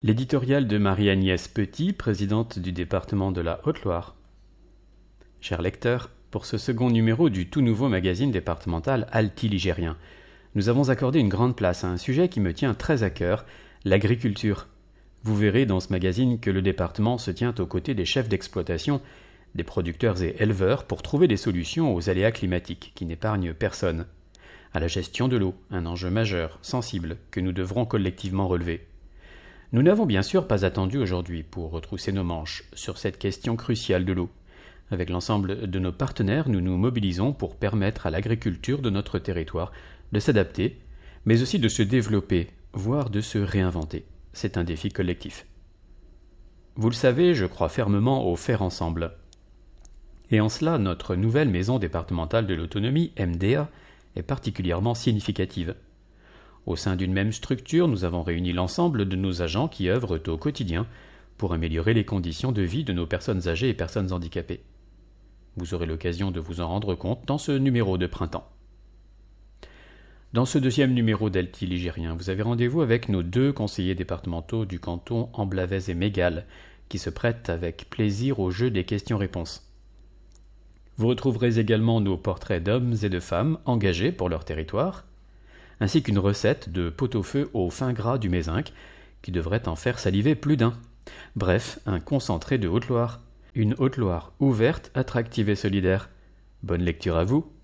L'éditorial de Marie-Agnès Petit, présidente du département de la Haute-Loire. Chers lecteurs, pour ce second numéro du tout nouveau magazine départemental Alti-Ligérien, nous avons accordé une grande place à un sujet qui me tient très à cœur, l'agriculture. Vous verrez dans ce magazine que le département se tient aux côtés des chefs d'exploitation, des producteurs et éleveurs pour trouver des solutions aux aléas climatiques qui n'épargnent personne. À la gestion de l'eau, un enjeu majeur, sensible, que nous devrons collectivement relever. Nous n'avons bien sûr pas attendu aujourd'hui pour retrousser nos manches sur cette question cruciale de l'eau. Avec l'ensemble de nos partenaires, nous nous mobilisons pour permettre à l'agriculture de notre territoire de s'adapter, mais aussi de se développer, voire de se réinventer. C'est un défi collectif. Vous le savez, je crois fermement au faire ensemble. Et en cela, notre nouvelle maison départementale de l'autonomie, MDA, est particulièrement significative. Au sein d'une même structure, nous avons réuni l'ensemble de nos agents qui œuvrent au quotidien pour améliorer les conditions de vie de nos personnes âgées et personnes handicapées. Vous aurez l'occasion de vous en rendre compte dans ce numéro de printemps. Dans ce deuxième numéro d'Alti-Ligérien, vous avez rendez-vous avec nos deux conseillers départementaux du canton Amblavaises et Mégales, qui se prêtent avec plaisir au jeu des questions-réponses. Vous retrouverez également nos portraits d'hommes et de femmes engagés pour leur territoire, ainsi qu'une recette de pot-au-feu au fin gras du Mézinc, qui devrait en faire saliver plus d'un. Bref, un concentré de Haute-Loire. Une Haute-Loire ouverte, attractive et solidaire. Bonne lecture à vous.